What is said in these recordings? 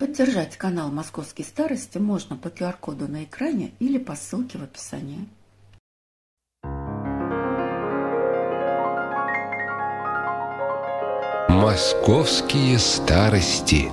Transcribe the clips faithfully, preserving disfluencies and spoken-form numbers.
Поддержать канал «Московские старости» можно по ку ар коду на экране или по ссылке в описании. «Московские старости».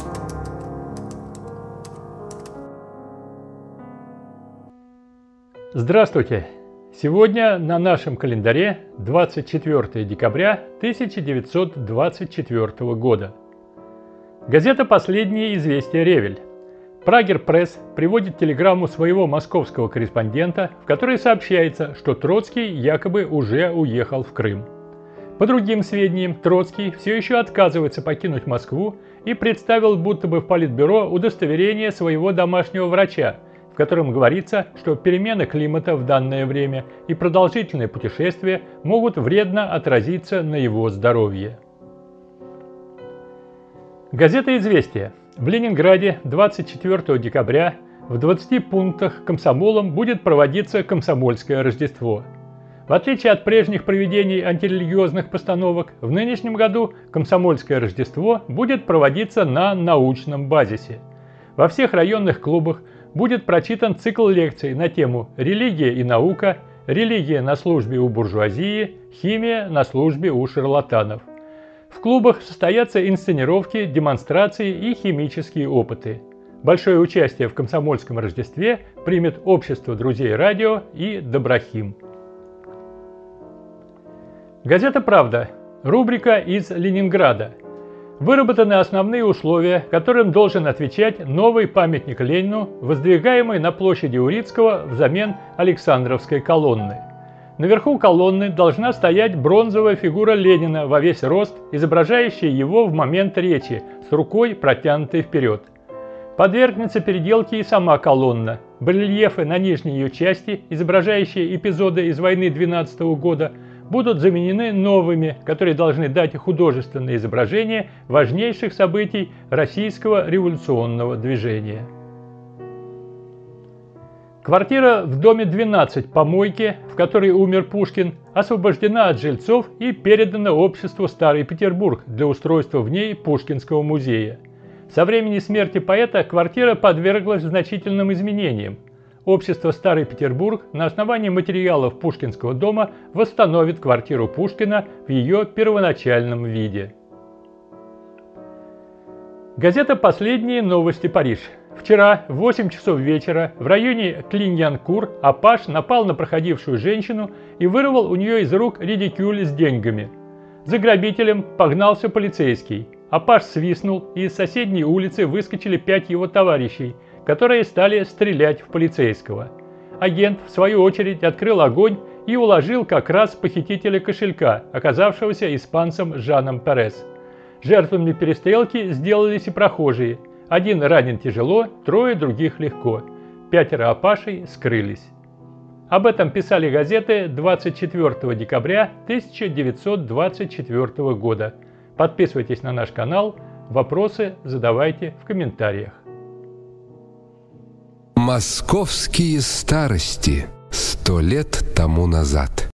Здравствуйте! Сегодня на нашем календаре двадцать четвёртое декабря тысяча девятьсот двадцать четвёртого года. Газета «Последние известия. Ревель». Прагер Пресс приводит телеграмму своего московского корреспондента, в которой сообщается, что Троцкий якобы уже уехал в Крым. По другим сведениям, Троцкий все еще отказывается покинуть Москву и представил будто бы в Политбюро удостоверение своего домашнего врача, в котором говорится, что перемена климата в данное время и продолжительные путешествия могут вредно отразиться на его здоровье. Газета «Известия». В Ленинграде двадцать четвёртого декабря в двадцати пунктах комсомолом будет проводиться комсомольское Рождество. В отличие от прежних проведений антирелигиозных постановок, в нынешнем году комсомольское Рождество будет проводиться на научном базисе. Во всех районных клубах будет прочитан цикл лекций на тему «Религия и наука», «Религия на службе у буржуазии», «Химия на службе у шарлатанов». В клубах состоятся инсценировки, демонстрации и химические опыты. Большое участие в комсомольском Рождестве примет Общество друзей радио и Доброхим. Газета «Правда». Рубрика из Ленинграда. Выработаны основные условия, которым должен отвечать новый памятник Ленину, воздвигаемый на площади Урицкого взамен Александровской колонны. Наверху колонны должна стоять бронзовая фигура Ленина во весь рост, изображающая его в момент речи, с рукой протянутой вперед. Подвергнется переделке и сама колонна. Барельефы на нижней ее части, изображающие эпизоды из войны двенадцатого года, будут заменены новыми, которые должны дать художественное изображение важнейших событий российского революционного движения. Квартира в доме двенадцать по Мойке, в которой умер Пушкин, освобождена от жильцов и передана обществу «Старый Петербург» для устройства в ней Пушкинского музея. Со времени смерти поэта квартира подверглась значительным изменениям. Общество «Старый Петербург» на основании материалов Пушкинского дома восстановит квартиру Пушкина в ее первоначальном виде. Газета «Последние новости. Париж». Вчера в восемь часов вечера в районе Клиньянкур Апаш напал на проходившую женщину и вырвал у нее из рук редикюль с деньгами. За грабителем погнался полицейский. Апаш свистнул, и из соседней улицы выскочили пять его товарищей, которые стали стрелять в полицейского. Агент, в свою очередь, открыл огонь и уложил как раз похитителя кошелька, оказавшегося испанцем Жаном Перес. Жертвами перестрелки сделались и прохожие. Один ранен тяжело, трое других легко. Пятеро апашей скрылись. Об этом писали газеты двадцать четвёртого декабря тысяча девятьсот двадцать четвёртого года. Подписывайтесь на наш канал, вопросы задавайте в комментариях. «Московские старости» сто лет тому назад.